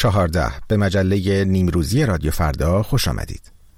14 به مجله نیمروزی رادیو فردا خوش آمدید.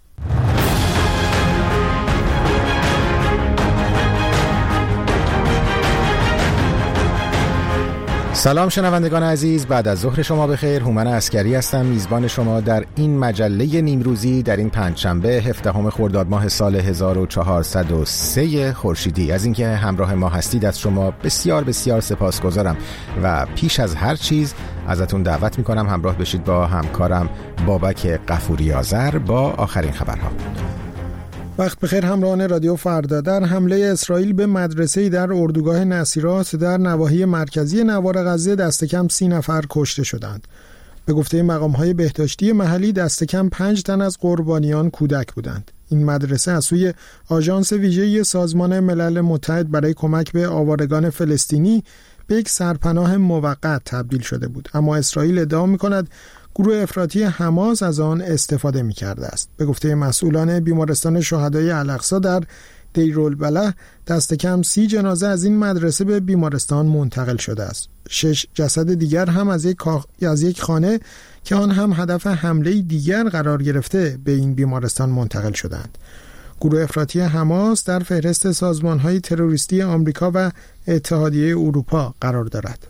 سلام شنوندگان عزیز، بعد از ظهر شما بخیر. هومن عسکری هستم، میزبان شما در این مجله نیمروزی در این پنجشنبه 17 خرداد ماه سال 1403 خورشیدی. از اینکه همراه ما هستید از شما بسیار بسیار سپاسگزارم و پیش از هر چیز ازتون دعوت میکنم همراه بشید با همکارم بابک قفوری آذر با آخرین خبرها. وقت بخیر همراهان رادیو فردا. در حمله اسرائیل به مدرسه‌ای در اردوگاه نصیرات در نواحی مرکزی نوار غزه دست کم 30 نفر کشته شدند. به گفته مقام‌های بهداشتی محلی دست کم 5 تن از قربانیان کودک بودند. این مدرسه از سوی آژانس ویژه‌ای سازمان ملل متحد برای کمک به آوارگان فلسطینی به یک سرپناه موقت تبدیل شده بود، اما اسرائیل ادعا می‌کند گروه افراطی حماس از آن استفاده می‌کرده است. به گفته مسئولان بیمارستان شهدای الاقصی در دیرالبلح دست کم 30 جنازه از این مدرسه به بیمارستان منتقل شده است. 6 جسد دیگر هم از یک خانه که آن هم هدف حمله دیگر قرار گرفته به این بیمارستان منتقل شدند. گروه افراطی حماس در فهرست سازمان‌های تروریستی آمریکا و اتحادیه اروپا قرار دارد.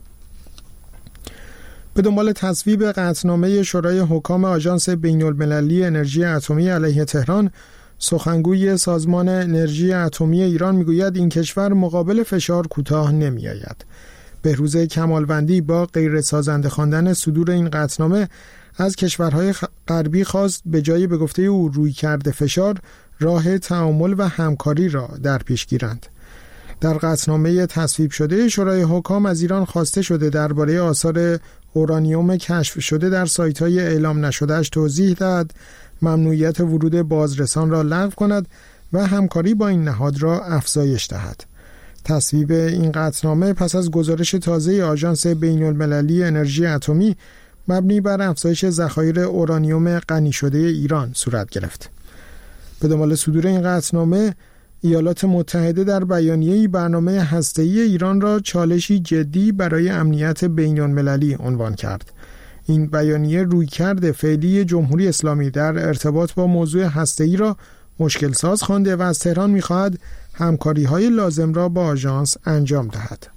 به دنبال تصویب قطعنامه شورای حکام آژانس بین‌المللی انرژی اتمی علیه تهران، سخنگوی سازمان انرژی اتمی ایران میگوید این کشور مقابل فشار کوتاه نمی‌آید. بهروز کمالوندی با غیر سازنده خواندن صدور این قطعنامه از کشورهای غربی خواست به جای به گفته او رویکرد فشار، راه تعامل و همکاری را در پیش گیرند. در قطعنامه تصویب شده شورای حکام از ایران خواسته شده درباره آثار اورانیوم کشف شده در سایت‌های اعلام نشده‌اش توضیح دهد، ممنوعیت ورود بازرسان را لغو کند و همکاری با این نهاد را افزایش دهد. تصویب این قطعنامه پس از گزارش تازه آژانس بین‌المللی انرژی اتمی مبنی بر افزایش ذخایر اورانیوم غنی شده ایران صورت گرفت. به دنبال صدور این قطعنامه، ایالات متحده در بیانیه‌ای برنامه هسته‌ای ایران را چالشی جدی برای امنیت بین‌المللی عنوان کرد. این بیانیه رویکرد فعلی جمهوری اسلامی در ارتباط با موضوع هسته‌ای را مشکل ساز خوانده و از تهران می‌خواهد همکاری‌های لازم را با آژانس انجام دهد.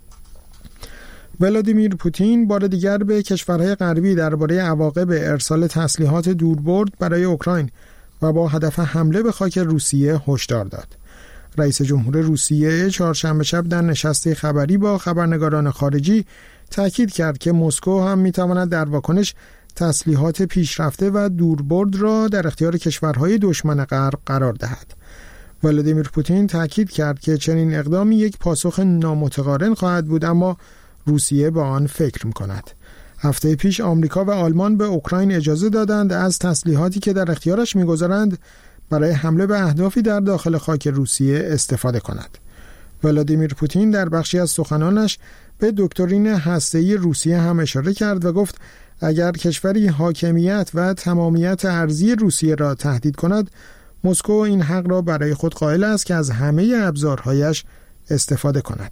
ولادیمیر پوتین بار دیگر به کشورهای غربی درباره عواقب ارسال تسلیحات دوربرد برای اوکراین و با هدف حمله به خاک روسیه هشدار داد. رئیس جمهور روسیه چهارشنبه شب در نشست خبری با خبرنگاران خارجی تاکید کرد که مسکو هم میتواند در واکنش تسلیحات پیشرفته و دوربرد را در اختیار کشورهای دشمن غرب قرار دهد. ولادیمیر پوتین تاکید کرد که چنین اقدامی یک پاسخ نامتقارن خواهد بود، اما روسیه با آن فکر می‌کند. هفته پیش آمریکا و آلمان به اوکراین اجازه دادند از تسلیحاتی که در اختیارش می‌گذارند برای حمله به اهدافی در داخل خاک روسیه استفاده کند. ولادیمیر پوتین در بخشی از سخنانش به دکترین هسته‌ای روسیه هم اشاره کرد و گفت اگر کشوری حاکمیت و تمامیت ارضی روسیه را تهدید کند، مسکو این حق را برای خود قائل است که از همه ابزارهایش استفاده کند.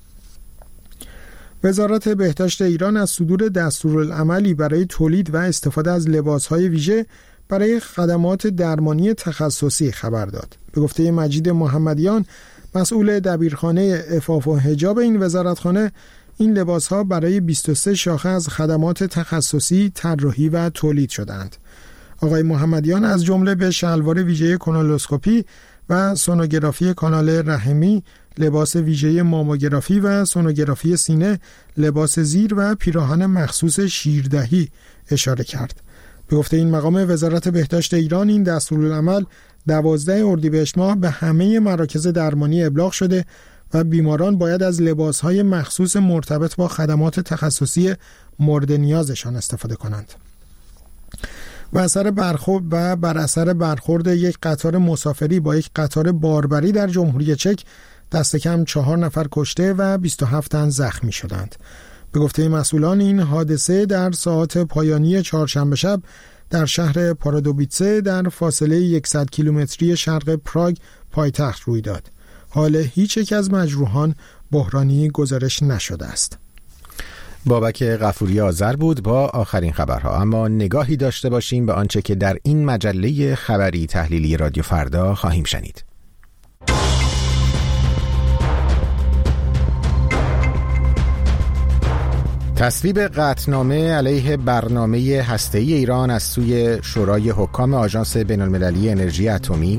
وزارت بهداشت ایران از صدور دستورالعملی برای تولید و استفاده از لباس‌های ویژه برای خدمات درمانی تخصصی خبر داد. به گفته مجید محمدیان، مسئول دبیرخانه عفاف و حجاب این وزارتخانه، این لباس‌ها برای 23 شاخه از خدمات تخصصی طراحی و تولید شدند. آقای محمدیان از جمله به شلوار ویژه کانالوسکوپی و سونوگرافی کانال رحمی، لباس ویژه ماموگرافی و سونوگرافی سینه، لباس زیر و پیراهن مخصوص شیردهی اشاره کرد. به گفته این مقام وزارت بهداشت ایران، این دستورالعمل 12 اردیبهشت ماه به همه مراکز درمانی ابلاغ شده و بیماران باید از لباسهای مخصوص مرتبط با خدمات تخصصی مورد نیازشان استفاده کنند. بر اثر برخورد یک قطار مسافری با یک قطار باربری در جمهوری چک دست کم 4 نفر کشته و 27 تن زخمی شدند. به گفته مسئولان، این حادثه در ساعات پایانی چهارشنبه شب در شهر پارادوبیتسه در فاصله 100 کیلومتری شرق پراگ پایتخت روی داد. حال هیچ یک از مجروحان بحرانی گزارش نشده است. بابک غفوری آذر بود با آخرین خبرها. اما نگاهی داشته باشیم به آنچه که در این مجله خبری تحلیلی رادیو فردا خواهیم شنید. تصویب قطعنامه علیه برنامه هسته‌ای ایران از سوی شورای حکام آژانس بین‌المللی انرژی اتمی،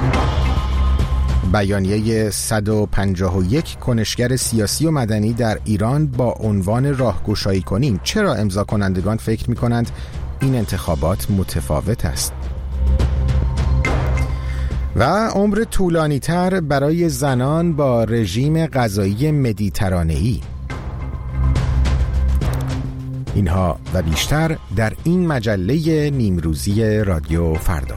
بیانیه 151 کنشگر سیاسی و مدنی در ایران با عنوان راهگشایی کنیم. چرا امضا کنندگان فکر می‌کنند این انتخابات متفاوت است؟ و عمر طولانی‌تر برای زنان با رژیم غذایی مدیترانه‌ای. اینها و بیشتر در این مجله نیمروزی رادیو فردا.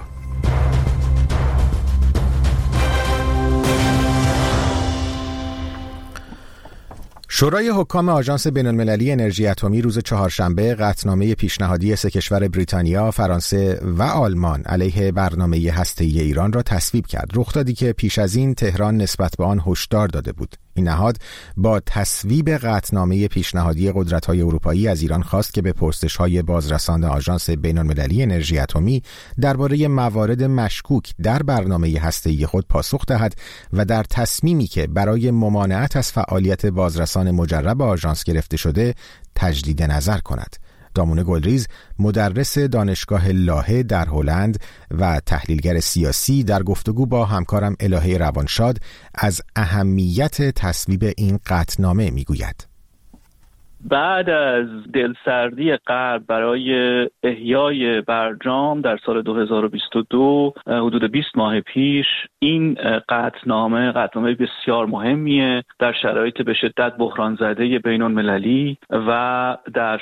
شورای حکام آژانس بین‌المللی انرژی اتمی روز چهارشنبه قطعنامه پیشنهادی سه کشور بریتانیا، فرانسه و آلمان علیه برنامه هسته‌ای ایران را تصویب کرد. رخدادی که پیش از این تهران نسبت به آن هشدار داده بود. این نهاد با تصویب قطعنامه پیشنهادی قدرت‌های اروپایی از ایران خواست که به پرسش‌های بازرسان آژانس بین‌المللی انرژی اتمی درباره موارد مشکوک در برنامه هسته‌ای خود پاسخ دهد و در تصمیمی که برای ممانعت از فعالیت بازرسان مجرب آژانس گرفته شده تجدید نظر کند. دامونه گلریز، مدرس دانشگاه لاهه در هلند و تحلیلگر سیاسی، در گفتگو با همکارم الهه روانشاد از اهمیت تصویب این قطعنامه میگوید. بعد از دلسردی غرب برای احیای برجام در سال 2022 حدود 20 ماه پیش، این قطعنامه بسیار مهمیه در شرایط به شدت بحران زده بین المللی و در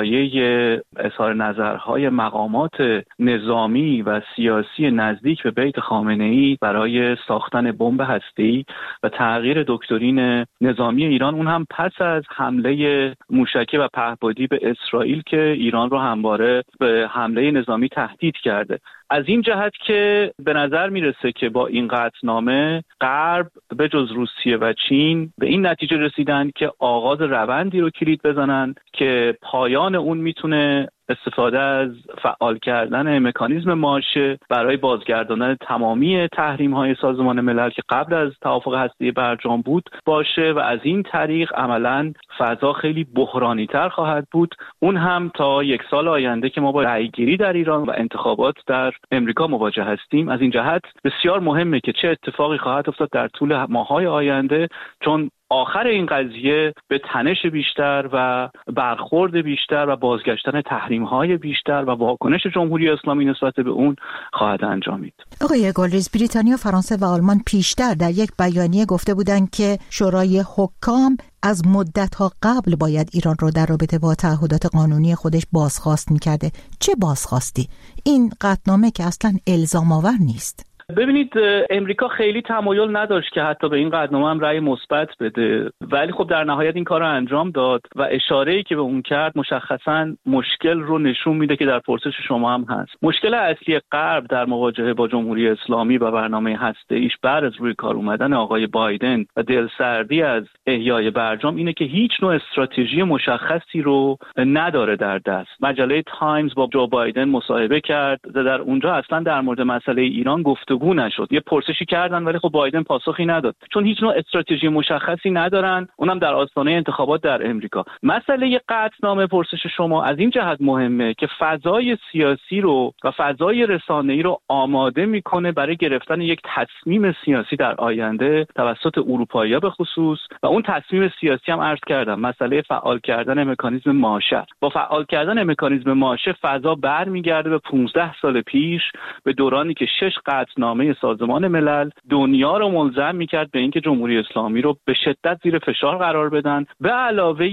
سایه اظهار نظرهای مقامات نظامی و سیاسی نزدیک به بیت خامنه‌ای برای ساختن بمب هسته‌ای و تغییر دکترین نظامی ایران، اون هم پس از حمله موشکی و پهپادی به اسرائیل که ایران رو همواره به حمله نظامی تهدید کرده. از این جهت که به نظر میرسه که با این قطعنامه غرب به جز روسیه و چین به این نتیجه رسیدن که آغاز روندی رو کلید بزنن که پایان اون میتونه استفاده از فعال کردن مکانیزم ماشه برای بازگرداندن تمامی تحریم‌های سازمان ملل که قبل از توافق هسته‌ای برجام بود باشه و از این طریق عملاً فضا خیلی بحرانی‌تر خواهد بود، اون هم تا 1 سال آینده که ما با رأی‌گیری در ایران و انتخابات در امریکا مواجه هستیم. از این جهت بسیار مهمه که چه اتفاقی خواهد افتاد در طول ماه‌های آینده، چون آخر این قضیه به تنش بیشتر و برخورد بیشتر و بازگشتن تحریم‌های بیشتر و واکنش جمهوری اسلامی نسبت به اون خواهد انجامید. آقای گلریز، بریتانیا، فرانسه و آلمان پیشتر در یک بیانیه گفته بودند که شورای حکام از مدت‌ها قبل باید ایران رو در رابطه با تعهدات قانونی خودش بازخواست می‌کرده. چه بازخواستی؟ این قطعنامه که اصلاً الزام آور نیست. ببینید، امریکا خیلی تمایل نداشت که حتی به این قطعنامه هم رأی مثبت بده، ولی خب در نهایت این کار رو انجام داد و اشاره‌ای که به اون کرد مشخصاً مشکل رو نشون میده که در پرسش شما هم هست. مشکل اصلی غرب در مواجهه با جمهوری اسلامی و برنامه هسته‌ایش بعد از روی کار اومدن آقای بایدن و دلسردی از احیای برجام اینه که هیچ نوع استراتژی مشخصی رو نداره در دست. مجله تایمز با جو بایدن مصاحبه کرد و در اونجا اصلاً در مورد مسئله ایران گفتگو نشد. یه پرسشی کردن ولی خب بایدن پاسخی نداد، چون هیچ نوع استراتژی مشخصی ندارن، اونم در آستانه انتخابات در امریکا. مسئله قطعنامه پرسش شما از این جهت مهمه که فضای سیاسی رو و فضای رسانه‌ای رو آماده میکنه برای گرفتن یک تصمیم سیاسی در آینده توسط اروپایی‌ها به خصوص، و اون تصمیم سیاسی هم عرض کردم مسئله فعال کردن مکانیزم ماشه. با فعال کردن مکانیزم ماشه فضا برمیگرده به 15 سال پیش، به دورانی که 6 قطعنامه سازمان ملل دنیا رو ملزم میکرد به اینکه جمهوری اسلامی رو به شدت زیر فشار قرار بدن، به علاوه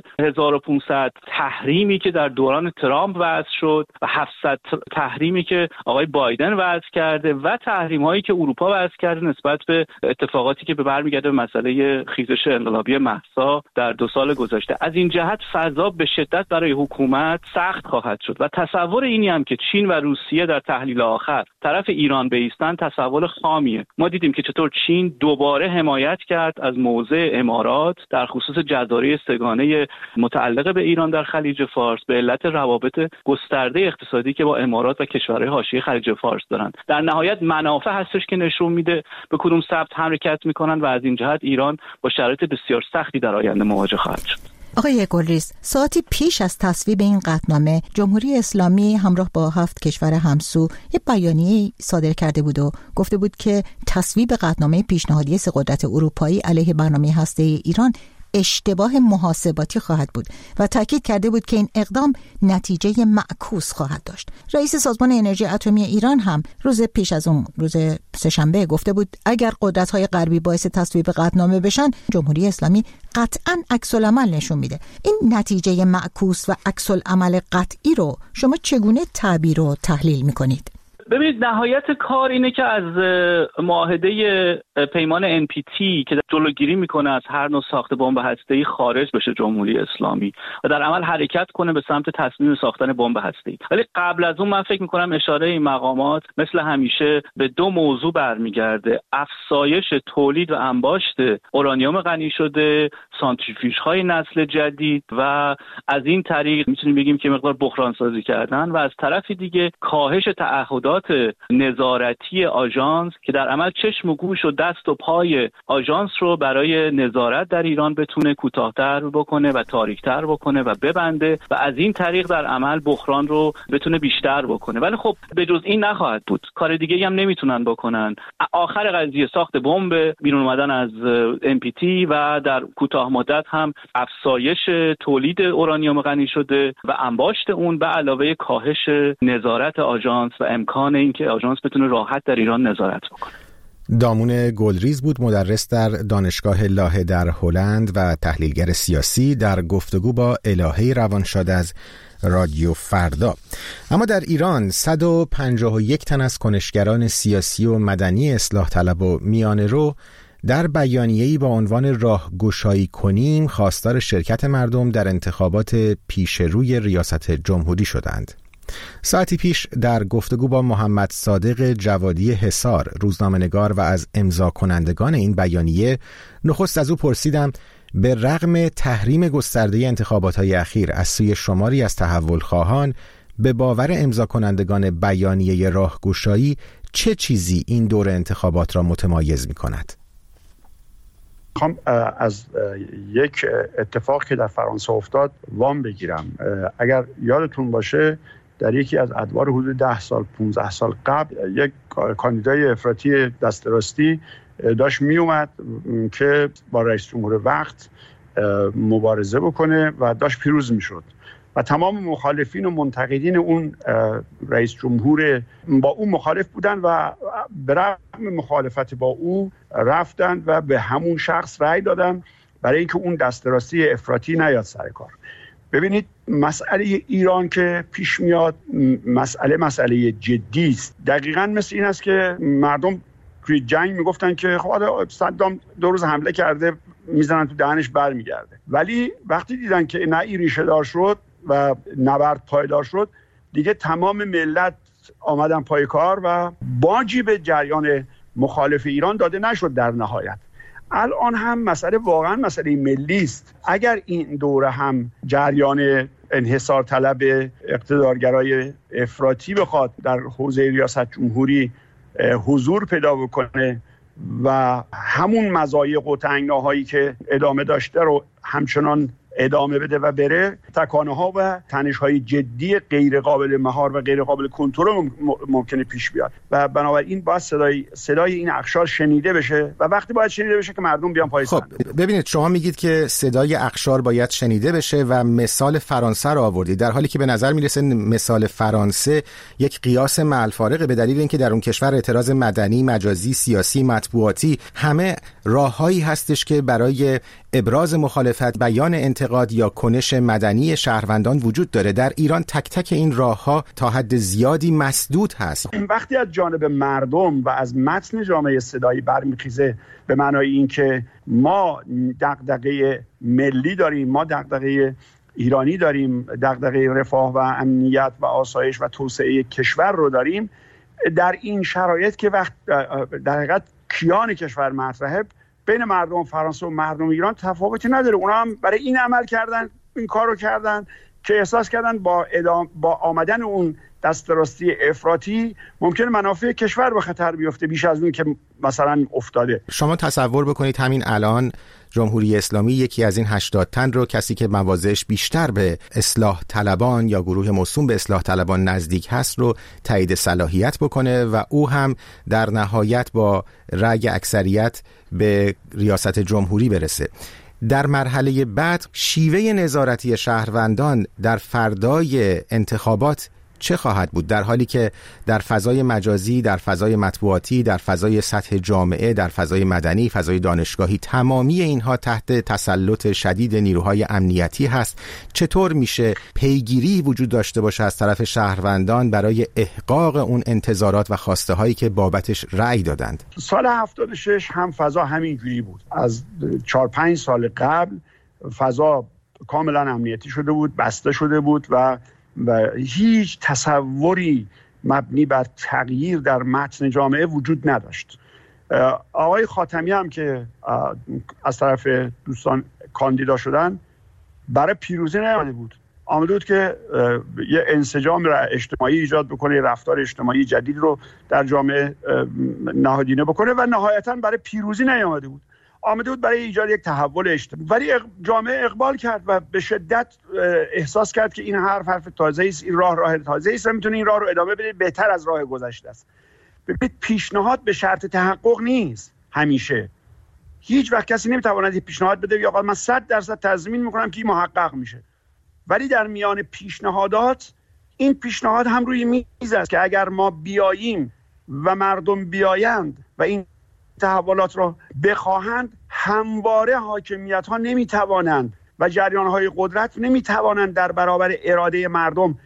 1500 تحریمی که در دوران ترامپ وضع شد و 700 تحریمی که آقای بایدن وضع کرده و تحریم‌هایی که اروپا وضع کرده نسبت به اتفاقاتی که به برمیگرده به مسئله خیزش انقلابی مهسا در 2 سال گذشته. از این جهت فضا به شدت برای حکومت سخت خواهد شد و تصور اینی هم که چین و روسیه در تحلیل آخر طرف ایران بایستن مشخصا تصور خامیه. ما دیدیم که چطور چین دوباره حمایت کرد از موضع امارات در خصوص جزایر سگانه متعلق به ایران در خلیج فارس به علت روابط گسترده اقتصادی که با امارات و کشورهای حاشیه خلیج فارس دارند. در نهایت منافع هستش که نشون میده به کدوم سمت حرکت میکنن و از این جهت ایران با شرایط بسیار سختی در آینده مواجه خواهد شد. آقای گلریز، ساعتی پیش از تصویب این قطعنامه جمهوری اسلامی همراه با 7 کشور همسو یک بیانیه صادر کرده بود و گفته بود که تصویب قطعنامه پیشنهادی 3 قدرت اروپایی علیه برنامه هسته‌ای ایران اشتباه محاسباتی خواهد بود و تاکید کرده بود که این اقدام نتیجه معکوس خواهد داشت. رئیس سازمان انرژی اتمی ایران هم روز پیش از اون روز سه‌شنبه گفته بود اگر قدرت‌های غربی باعث تصویب قطعنامه بشن جمهوری اسلامی قطعاً عکس‌العمل نشون میده. این نتیجه معکوس و عکس‌العمل قطعی رو شما چگونه تعبیر و تحلیل میکنید؟ ببینید نهایت کار اینه که از معاهده پیمان NPT که جلوگیری میکنه از هر نوع ساخت بمب هسته‌ای خارج بشه جمهوری اسلامی و در عمل حرکت کنه به سمت تصمیم ساختن بمب هسته‌ای. ولی قبل از اون من فکر میکنم اشاره این مقامات مثل همیشه به 2 موضوع برمیگرده: افزایش تولید و انباشت اورانیوم غنی شده، سانتریفیوژهای نسل جدید و از این طریق میتونیم بگیم که مقدار بحران سازی کردن و از طرف دیگه کاهش تعهدات نظارتی آژانس که در عمل چشم و گوش و دست و پای آژانس رو برای نظارت در ایران بتونه کوتاه‌تر بکنه و تاریک‌تر بکنه و ببنده و از این طریق در عمل بحران رو بتونه بیشتر بکنه. ولی خب به جز این نخواهد بود، کار دیگه هم نمیتونن بکنن. آخر قضیه ساخت بمب، بیرون اومدن از NPT و در کوتاه مدت هم افزایش تولید اورانیوم غنی شده و انباشت اون به علاوه کاهش نظارت آژانس و امکان اینکه آژانس بتونه راحت در ایران نظارت بکنه. دامون گلریز بود، مدرس در دانشگاه لاهه در هلند و تحلیلگر سیاسی، در گفتگو با الهه روانشاد از رادیو فردا. اما در ایران 151 تن از کنشگران سیاسی و مدنی اصلاح طلب و میانه رو در بیانیه‌ای با عنوان راهگشایی کنیم خواستار شرکت مردم در انتخابات پیشروی ریاست جمهوری شدند. ساعتی پیش در گفتگو با محمد صادق جوادی حصار، روزنامه‌نگار و از امضا کنندگان این بیانیه، نخست از او پرسیدم به رغم تحریم گسترده انتخابات‌های اخیر از سوی شماری از تحولخواهان، به باور امضا کنندگان بیانیه راهگشایی چه چیزی این دور انتخابات را متمایز می‌کند؟ میخوام از یک اتفاق که در فرانسه افتاد وام بگیرم. اگر یادتون باشه در یکی از ادوار حدود 10 سال 15 سال قبل یک کاندیدای افراطی دست راستی داشت می اومد که با رئیس جمهور وقت مبارزه بکنه و داشت پیروز می شد و تمام مخالفین و منتقدین اون رئیس جمهور با اون مخالف بودن و به رغم مخالفت با او رفتن و به همون شخص رأی دادن برای اینکه اون دست راستی افراطی نیاد سر کار. ببینید مسئله ایران که پیش میاد مسئله جدی است. دقیقاً مثل این است که مردم توی جنگ میگفتن که خب صدام 2 روز حمله کرده میزنن تو دهنش برمیگرده، ولی وقتی دیدن که نه این ریشه دار شد و نبرد پایدار شد، دیگه تمام ملت آمدن پای کار و باجی به جریان مخالف ایران داده نشد. در نهایت الان هم مسئله واقعا مسئله ملی است. اگر این دوره هم جریان انحصار طلب اقتدارگرای افراطی بخواد در حوزه ریاست جمهوری حضور پیدا بکنه و همون مضایق و تنگناهایی که ادامه داشته رو همچنان ادامه بده و بره، تکانه‌ها و تنش‌های جدی غیر قابل مهار و غیر قابل کنترل ممکنه پیش بیاد و بنابراین باید صدای این اقشار شنیده بشه و وقتی باید شنیده بشه که مردم بیان پای صندوق. خب ببینید، شما میگید که صدای اقشار باید شنیده بشه و مثال فرانسه رو آوردید، در حالی که به نظر میرسه مثال فرانسه یک قیاس مع الفارقه، به دلیل اینکه در اون کشور اعتراض مدنی، مجازی، سیاسی، مطبوعاتی همه راههایی هستش که برای ابراز مخالفت، بیان انتقاد یا کنش مدنی شهروندان وجود داره. در ایران تک تک این راهها تا حد زیادی مسدود هست. وقتی از جانب مردم و از متن جامعه صدایی برمیخیزه به معنای این که ما دغدغه ملی داریم، ما دغدغه ایرانی داریم، دغدغه رفاه و امنیت و آسایش و توسعه کشور رو داریم، در این شرایط که وقت در حقیقت کیان کشور مطرحه، بین مردم فرانسه و مردم ایران تفاوتی نداره. اونا هم برای این عمل کردن، این کارو کردن که احساس کردن با آمدن اون دست راستی افراطی ممکنه منافع کشور به خطر بیفته بیش از اون که مثلا افتاده. شما تصور بکنید همین الان جمهوری اسلامی یکی از این 80 تن رو، کسی که مواضعش بیشتر به اصلاح طلبان یا گروه موسوم به اصلاح طلبان نزدیک هست رو تایید صلاحیت بکنه و او هم در نهایت با رأی اکثریت به ریاست جمهوری برسه. در مرحله بعد شیوه نظارتی شهروندان در فردای انتخابات چه خواهد بود، در حالی که در فضای مجازی، در فضای مطبوعاتی، در فضای سطح جامعه، در فضای مدنی، فضای دانشگاهی، تمامی اینها تحت تسلط شدید نیروهای امنیتی هست؟ چطور میشه پیگیری وجود داشته باشه از طرف شهروندان برای احقاق اون انتظارات و خواسته هایی که بابتش رأی دادند؟ سال 76 هم فضا همینجوری بود. از 4-5 سال قبل فضا کاملا امنیتی شده بود، بسته شده بود و هیچ تصوری مبنی بر تغییر در متن جامعه وجود نداشت. آقای خاتمی هم که از طرف دوستان کاندیدا شدن برای پیروزی نیامده بود، آمده بود که یه انسجام اجتماعی ایجاد بکنه، رفتار اجتماعی جدید رو در جامعه نهادینه بکنه و نهایتاً برای پیروزی نیامده بود، آمده بود برای ایجاد یک تحول اجتماعی. ولی جامعه اقبال کرد و به شدت احساس کرد که این حرف تازه‌ای است، این راه تازه‌ای است و میتونه این راه رو ادامه بده، بهتر از راه گذشته است. ببینید پیشنهاد به شرط تحقق نیست. همیشه هیچ وقت کسی نمیتواند پیشنهاد بده یا من 100% تضمین میکنم که این محقق میشه. ولی در میان پیشنهادات این پیشنهاد هم روی میز است که اگر ما بیاییم و مردم بیایند و این تحولات را بخواهند، همواره حاکمیت ها نمیتوانند و جریان های قدرت نمیتوانند در برابر اراده مردم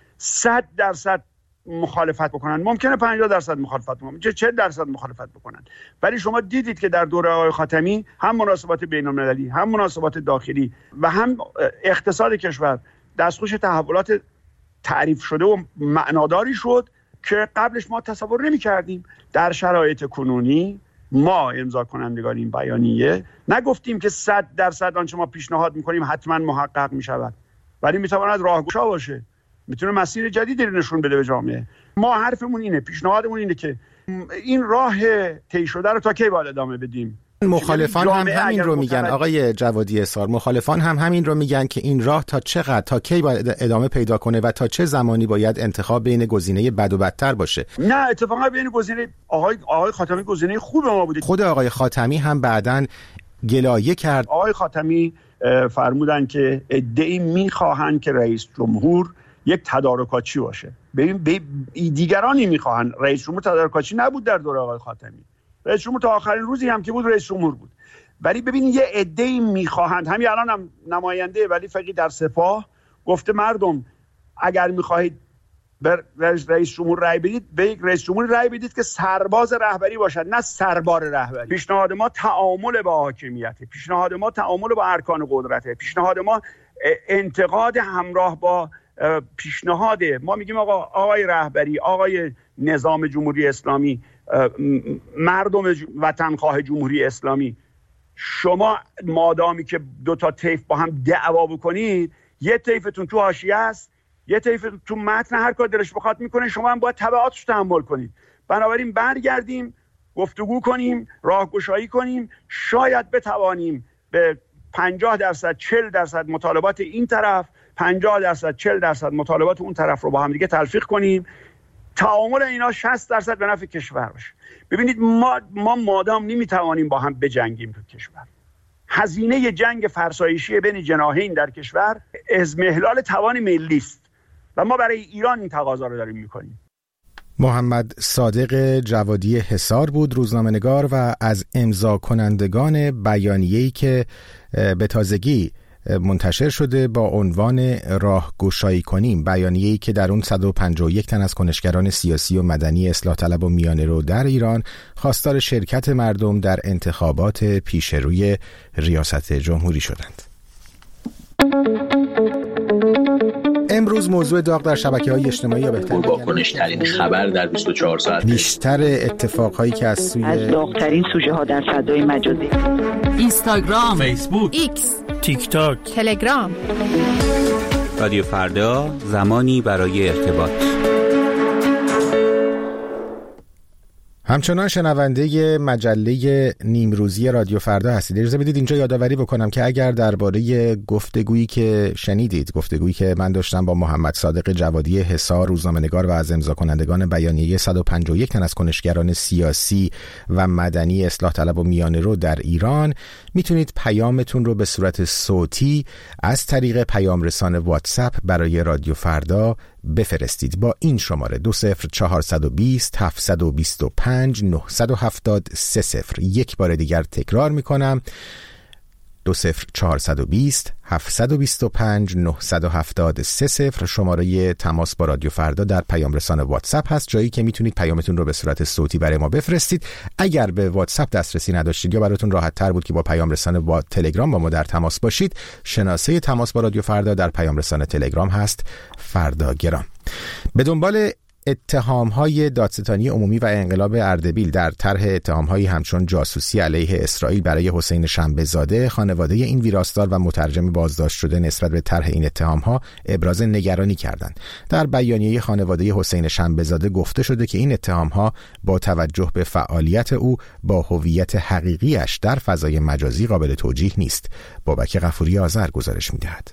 100% مخالفت بکنند. ممکنه 50% مخالفت بکنند، 40% مخالفت بکنند. ولی شما دیدید که در دوره آقای خاتمی هم مناسبات بین المللی، هم مناسبات داخلی و هم اقتصاد کشور دستخوش تحولات تعریف شده و معناداری شد که قبلش ما تصور نمی کردیم. در شرایط کنونی ما امضا کنندگان این بیانیه نگفتیم که 100% آنچه ما پیشنهاد میکنیم حتما محقق میشود، ولی میتواند راهگشا باشه، میتونه مسیر جدیدی رو نشون بده به جامعه. ما حرفمون اینه، پیشنهادمون اینه که این راه طی شده رو تا کی باید ادامه بدیم. مخالفان هم همین رو میگن آقای جوادی اصار، مخالفان هم همین رو میگن که این راه تا چقدر، تا کی باید ادامه پیدا کنه و تا چه زمانی باید انتخاب بین گزینه بد و بدتر باشه. نه، اتفاقا بین گزینه آقای خاتمی گزینه خوب ما بود. خود آقای خاتمی هم بعداً گلایه کرد. آقای خاتمی فرمودن که عده‌ای میخواهند که رئیس جمهور یک تدارکاتی باشه. ببین دیگرانی میخواهند. رئیس جمهور تدارکاتی نبود در دوره آقای خاتمی. رئیس جمهور تا آخرین روزی هم که بود رئیس جمهور بود. ولی ببینید یه عده‌ای میخواهند، همین الان هم نماینده ولی فقط در سپاه گفته مردم اگر میخواهید به رئیس جمهور رأی بدید، به یک رئیس جمهور رأی بدید که سرباز رهبری باشد، نه سربار رهبری. پیشنهاد ما تعامل با حاکمیت، پیشنهاد ما تعامل با ارکان قدرت، پیشنهاد ما انتقاد همراه با پیشنهاد ما. میگیم آقای رهبری، آقای نظام جمهوری اسلامی، مردم وطنخواه جمهوری اسلامی، شما مادامی که دو تا طیف با هم دعوا بکنید، یه طیفتون تو حاشیه است، یه طیفتون تو متن، هر کار دلش بخواد میکنه، شما هم باید تبعاتش تحمل کنید. بنابراین برگردیم، گفتگو کنیم، راهگشایی کنیم، شاید بتوانیم به 50% 40% مطالبات این طرف، 50% 40% مطالبات اون طرف رو با هم دیگه تلفیق کنیم. تعامل اینا 60% به نفع کشور باشه. ببینید ما مادام نمیتوانیم با هم بجنگیم تو کشور. هزینه جنگ فرسایشی بین جناحین در کشور اضمحلال توان ملی است و ما برای ایران این تقاضا رو داریم میکنیم. محمد صادق جوادی حصار بود، روزنامه‌نگار و از امضا کنندگان بیانیه‌ای که به تازگی منتشر شده با عنوان راهگشایی کنیم، بیانیه‌ای که در اون 151 تن از کنشگران سیاسی و مدنی اصلاح طلب و میانه‌رو در ایران خواستار شرکت مردم در انتخابات پیشروی ریاست جمهوری شدند. امروز امروز موضوع داغ در شبکه‌های اجتماعی یا بهتر واکنش‌ترین خبر در 24 ساعت، بیشتر اتفاقهایی که از داغ‌ترین سوژه‌ها در فضای مجازی، اینستاگرام، فیسبوک، ایکس، تیک تاک، تلگرام. رادیو فردا، زمانی برای ارتباط. همچنان شنونده مجله نیمروزی رادیو فردا هستید. اجازه بدید اینجا یادآوری بکنم که اگر درباره گفتگویی که شنیدید، گفتگویی که من داشتم با محمد صادق جوادی حصار، روزنامه‌نگار و از امضا کنندگان بیانیه 151 تن از کنشگران سیاسی و مدنی اصلاح طلب و میانه‌رو در ایران، میتونید پیامتون رو به صورت صوتی از طریق پیام رسان واتساپ برای رادیو فردا بفرستید با این شماره 20420 725 970 یک بار دیگر تکرار میکنم 20420 725 970 شماره تماس با رادیو فردا در پیام رسان واتساپ هست، جایی که میتونید پیامتون رو به صورت صوتی برای ما بفرستید. اگر به واتساپ دسترسی نداشتید یا براتون راحت تر بود که با پیام رسان با تلگرام با ما در تماس باشید، شناسه تماس با رادیو فردا در پیام رسان تلگرام هست فرداگرام. به دنبال اتهام‌های دادستانی عمومی و انقلاب اردبیل در طرح اتهام‌هایی همچون جاسوسی علیه اسرائیل برای حسین شنبه‌زاده، خانواده این ویراستار و مترجم بازداشت شده نسبت به طرح این اتهام‌ها ابراز نگرانی کردند. در بیانیه خانواده حسین شنبه‌زاده گفته شده که این اتهام‌ها با توجه به فعالیت او با هویت حقیقیش در فضای مجازی قابل توجیه نیست. بابک غفوری آذر گزارش می‌دهد.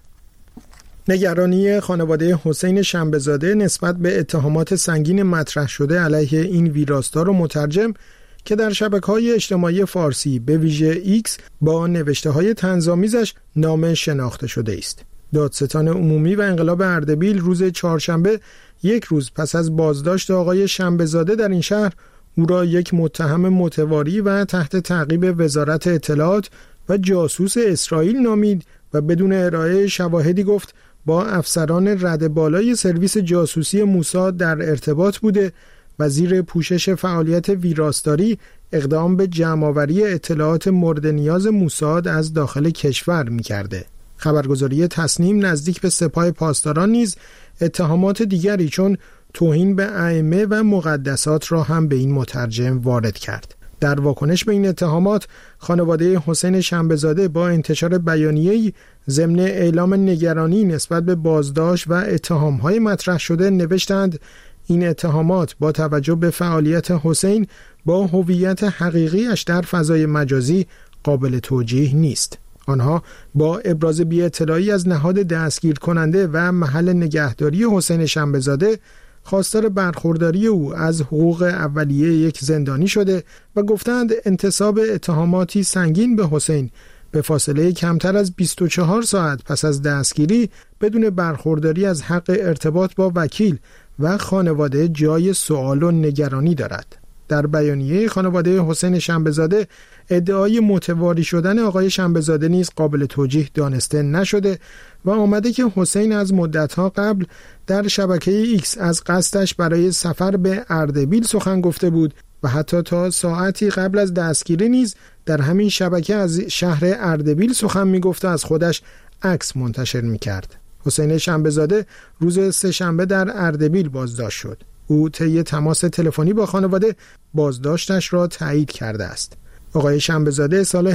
نگرانی خانواده حسین شنبه‌زاده نسبت به اتهامات سنگین مطرح شده علیه این ویراستار و مترجم که در شبکه‌های اجتماعی فارسی به ویژه ایکس با نوشته‌های طنزآمیزش نام شناخته شده است. دادستان عمومی و انقلاب اردبیل روز چهارشنبه، یک روز پس از بازداشت آقای شنبه‌زاده در این شهر، او را یک متهم متواری و تحت تعقیب وزارت اطلاعات و جاسوس اسرائیل نامید و بدون ارائه شواهدی گفت با افسران رده بالای سرویس جاسوسی موساد در ارتباط بوده و زیر پوشش فعالیت ویراستاری اقدام به جمع‌آوری اطلاعات مورد نیاز موساد از داخل کشور می‌کرده. خبرگزاری تصنیم نزدیک به سپاه پاسداران نیز اتهامات دیگری چون توهین به ائمه و مقدسات را هم به این مترجم وارد کرد. در واکنش به این اتهامات، خانواده حسین شنبه‌زاده با انتشار بیانیه‌ای ضمن اعلام نگرانی نسبت به بازداشت و اتهام‌های مطرح شده نوشتند این اتهامات با توجه به فعالیت حسین با هویت حقیقیش در فضای مجازی قابل توجیه نیست. آنها با ابراز بی‌اطلاعی از نهاد دستگیر کننده و محل نگهداری حسین شنبه‌زاده خواستار برخورداری او از حقوق اولیه یک زندانی شده و گفتند انتساب اتهاماتی سنگین به حسین به فاصله کمتر از 24 ساعت پس از دستگیری بدون برخورداری از حق ارتباط با وکیل و خانواده جای سوال و نگرانی دارد. در بیانیه خانواده حسین شنبه‌زاده ادعای متواری شدن آقای شنبه‌زاده نیز قابل توجیه دانسته نشده و آمده که حسین از مدت‌ها قبل در شبکه ایکس از قصدش برای سفر به اردبیل سخن گفته بود و حتی تا ساعتی قبل از دستگیری نیز در همین شبکه از شهر اردبیل سخن می‌گفت و از خودش عکس منتشر می‌کرد. حسین شنبه‌زاده روز سه‌شنبه در اردبیل بازداشت شد. او طی تماس تلفنی با خانواده بازداشتش را تایید کرده است. آقای شنبه‌زاده سال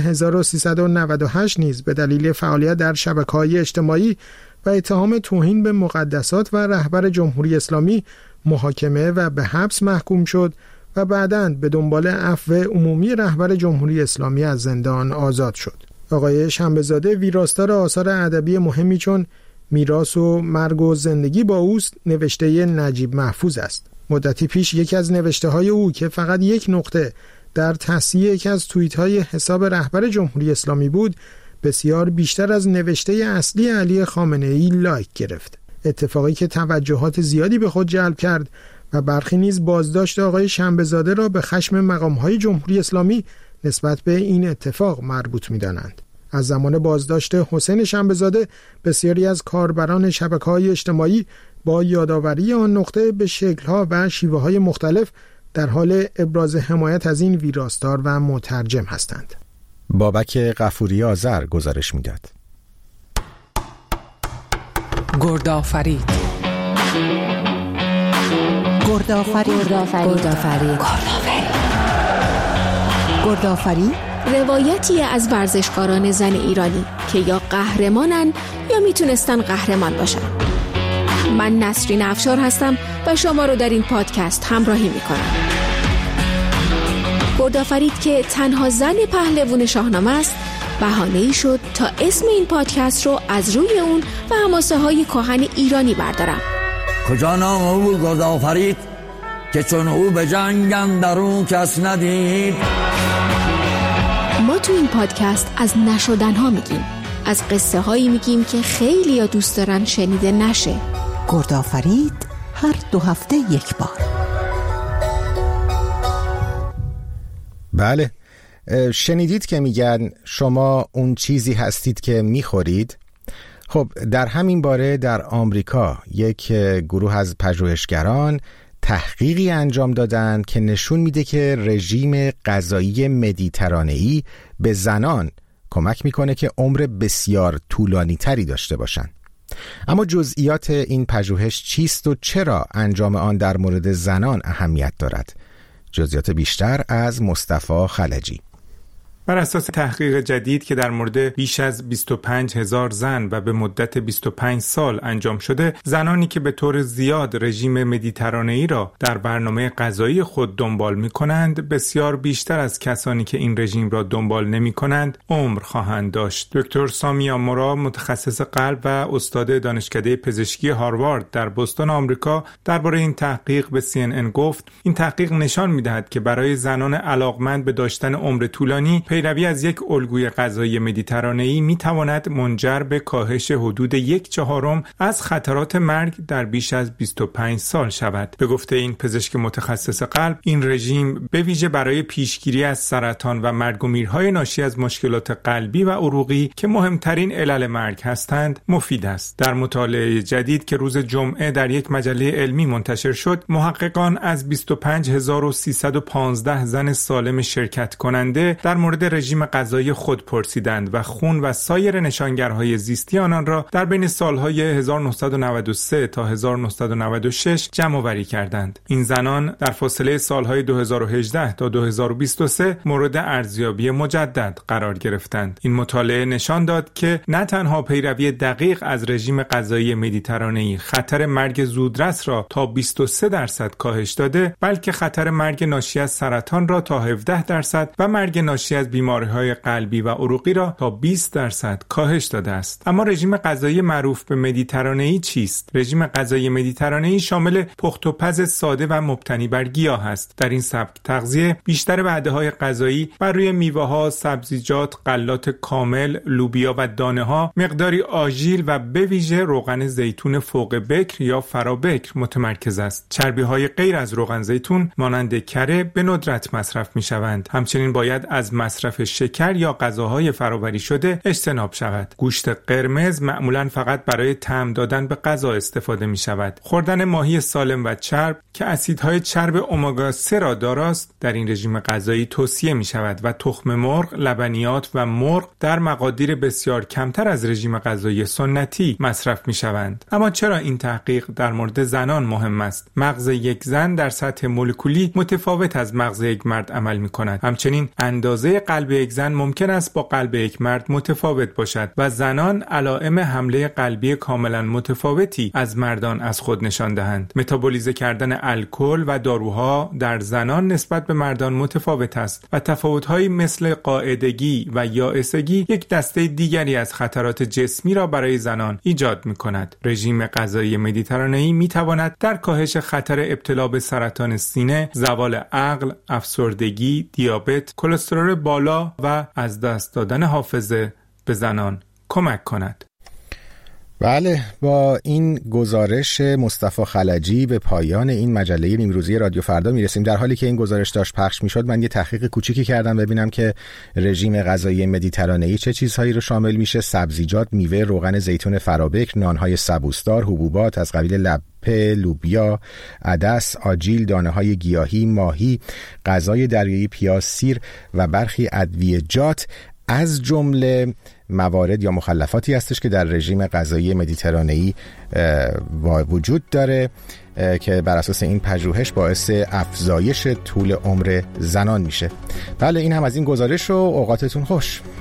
1398 نیز به دلیل فعالیت در شبکه‌های اجتماعی و اتهام توهین به مقدسات و رهبر جمهوری اسلامی محاکمه و به حبس محکوم شد و بعداً به دنبال عفو عمومی رهبر جمهوری اسلامی از زندان آزاد شد. آقای شنبه‌زاده ویراستار آثار ادبی مهمی چون میراث و مرگ و زندگی با اوست نوشته نجیب محفوظ است. مدتی پیش یکی از نوشته‌های او که فقط یک نقطه در تصحیح یکی از توییت‌های حساب رهبر جمهوری اسلامی بود، بسیار بیشتر از نوشته اصلی علی خامنه‌ای لایک گرفت. اتفاقی که توجهات زیادی به خود جلب کرد و برخی نیز بازداشت آقای شنبه‌زاده را به خشم مقام‌های جمهوری اسلامی نسبت به این اتفاق مربوط می‌دانند. از زمان بازداشت حسین شنبه‌زاده بسیاری از کاربران شبکه‌های اجتماعی با یادآوری آن نقطه به شکل‌ها و شیوه‌های مختلف در حال ابراز حمایت از این ویراستار و مترجم هستند. بابک غفوری آذر گزارش می‌داد. گردآفرید گردآفرید روایتی از ورزشکاران زن ایرانی که یا قهرمانن یا میتونستن قهرمان باشن. من نسرین افشار هستم و شما رو در این پادکست همراهی میکنم. گردآفرید که تنها زن پهلوان شاهنامه است، بهانه‌ای شد تا اسم این پادکست رو از روی اون و حماسه های کهن ایرانی بردارم. کجا نام او گردآفرید که چون او به جنگ اندرون کس ندید. ما تو این پادکست از نشدنها میگیم، از قصه هایی میگیم که خیلی ها دوست دارن شنیده نشه. گردآفرید هر 2 هفته یک بار. بله، شنیدید که میگن شما اون چیزی هستید که میخورید؟ خب در همین باره در آمریکا یک گروه از پژوهشگران تحقیقی انجام دادن که نشون میده که رژیم غذایی مدیترانه‌ای به زنان کمک میکنه که عمر بسیار طولانی تری داشته باشن. اما جزئیات این پژوهش چیست و چرا انجام آن در مورد زنان اهمیت دارد؟ جزئیات بیشتر از مصطفی خلجی. بر اساس تحقیق جدید که در مورد بیش از 25,000 زن و به مدت 25 سال انجام شده، زنانی که به طور زیاد رژیم مدیترانه‌ای را در برنامه غذایی خود دنبال می‌کنند، بسیار بیشتر از کسانی که این رژیم را دنبال نمی‌کنند عمر خواهند داشت. دکتر سامیا مورا، متخصص قلب و استاد دانشکده پزشکی هاروارد در بوستون آمریکا، درباره این تحقیق به CNN گفت: این تحقیق نشان می‌دهد که برای زنان علاقمند به داشتن عمر طولانی، پیروی از یک الگوی غذایی مدیترانه‌ای می‌تواند منجر به کاهش حدود 1/4 از خطرات مرگ در بیش از 25 سال شود. به گفته این پزشک متخصص قلب، این رژیم به ویژه برای پیشگیری از سرطان و مرگ و میرهای ناشی از مشکلات قلبی و عروقی که مهمترین علل مرگ هستند مفید است. در مطالعه جدید که روز جمعه در یک مجله علمی منتشر شد، محققان از 25315 زن سالم شرکت کننده در مورد رژیم غذایی خود پرسیدند و خون و سایر نشانگرهای زیستی آنان را در بین سالهای 1993 تا 1996 جمع‌آوری کردند. این زنان در فاصله سالهای 2018 تا 2023 مورد ارزیابی مجدد قرار گرفتند. این مطالعه نشان داد که نه تنها پیروی دقیق از رژیم غذایی مدیترانه‌ای خطر مرگ زودرس را تا 23% کاهش داده، بلکه خطر مرگ ناشی از سرطان را تا 17% و مرگ ناشی از بیماری‌های قلبی و عروقی را تا 20% کاهش داده است. اما رژیم غذایی معروف به مدیترانه‌ای چیست؟ رژیم غذایی مدیترانه‌ای شامل پخت و پز ساده و مبتنی بر گیاه است. در این سبک تغذیه بیشتر وعده‌های غذایی بر روی میوه‌ها، سبزیجات، غلات کامل، لوبیا و دانه‌ها، مقداری آژیل و به ویژه روغن زیتون فوق بکر یا فرابکر متمرکز است. چربی‌های غیر از روغن زیتون مانند کره به ندرت مصرف می‌شوند. همچنین باید از مصرف شکر یا غذاهای فرآوری شده اجتناب شود. گوشت قرمز معمولاً فقط برای طعم دادن به غذا استفاده می شود. خوردن ماهی سالم و چرب که اسیدهای چرب امگا 3 را داراست در این رژیم غذایی توصیه می شود و تخم مرغ، لبنیات و مرغ در مقادیر بسیار کمتر از رژیم غذایی سنتی مصرف می شوند. اما چرا این تحقیق در مورد زنان مهم است؟ مغز یک زن در سطح مولکولی متفاوت از مغز یک مرد عمل می کند. همچنین اندازه قلب یک زن ممکن است با قلب یک مرد متفاوت باشد و زنان علائم حمله قلبی کاملا متفاوتی از مردان از خود نشان دهند. متابولیزه کردن الکل و داروها در زنان نسبت به مردان متفاوت است و تفاوت‌هایی مثل قاعدگی و یائسگی یک دسته دیگری از خطرات جسمی را برای زنان ایجاد می‌کند. رژیم غذایی مدیترانه‌ای می‌تواند در کاهش خطر ابتلا به سرطان سینه، زوال عقل، افسردگی، دیابت، کلسترول بالا و از دست دادن حافظه به زنان کمک کند. بله، با این گزارش مصطفی خلجی به پایان این مجله نیمروزی رادیو فردا میرسیم. در حالی که این گزارش داشت پخش میشد، من یه تحقیق کوچیکی کردم ببینم که رژیم غذایی مدیترانه‌ای چه چیزهایی رو شامل میشه. سبزیجات، میوه، روغن زیتون فرابکر، نانهای سبوسدار، حبوبات از قبیل لپه، لوبیا، عدس، آجیل، دانه‌های گیاهی، ماهی، غذای دریایی، پیاز، سیر و برخی ادویه‌جات از جمله موارد یا مخلفاتی هستش که در رژیم غذایی مدیترانه‌ای وجود داره که بر اساس این پژوهش باعث افزایش طول عمر زنان میشه. بله این هم از این گزارش و اوقاتتون خوش.